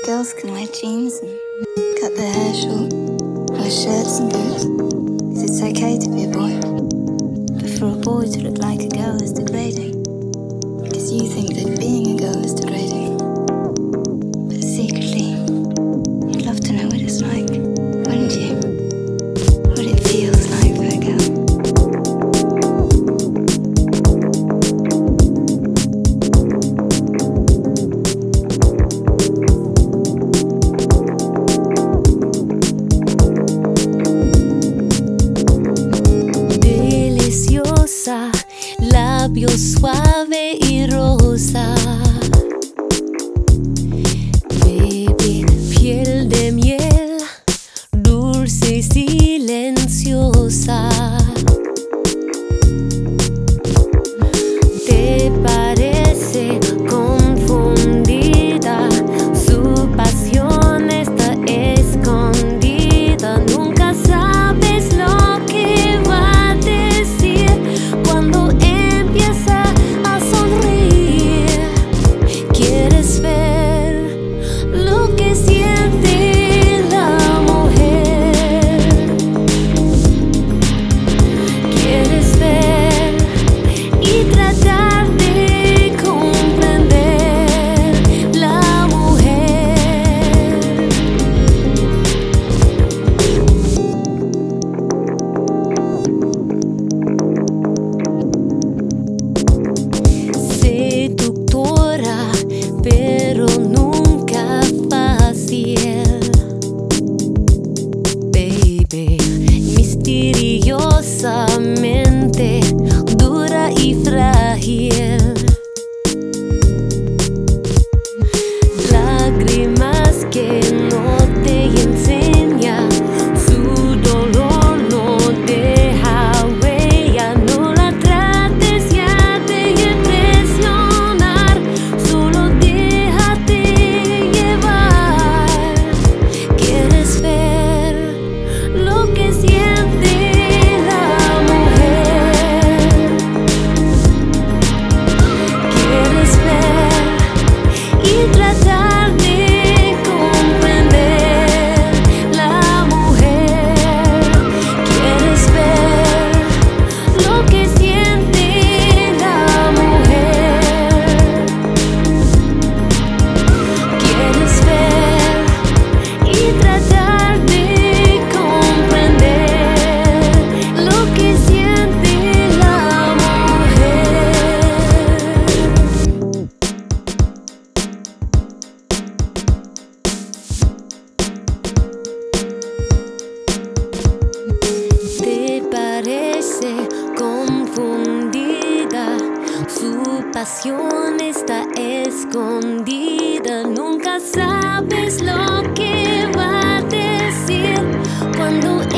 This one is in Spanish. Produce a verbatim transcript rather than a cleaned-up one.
Girls can wear jeans and cut their hair short, wear shirts and boots, 'cause it's okay to be a boy. But for a boy to look like a girl is degrading, because you think that being a girl is degrading. But secretly, you'd love to know what it's like, wouldn't you? What it feels like for a girl. Labio suave y rosa, baby, piel de miel, dulce y silenciosa. ¿Te parece confundida? Su pasión está escondida. Nunca sabes lo que va a decir cuando a sonreír. Quieres ver lo que siente la mujer. Quieres ver y tratar de comprender la mujer. Seductora, pero nunca fácil, baby, misteriosamente dura y frágil. Lágrimas que no te enseña, su dolor no deja huella. No la trates ya de impresionar, solo déjate llevar. Quieres ver lo que siente la mujer. Quieres ver y tratar de comprender la mujer. Quieres ver lo que siente la mujer. Quieres ver y tratar de comprender lo que siente la mujer. ¿Te parece confundida? Su pasión está escondida. Nunca sabes lo que va a decir cuando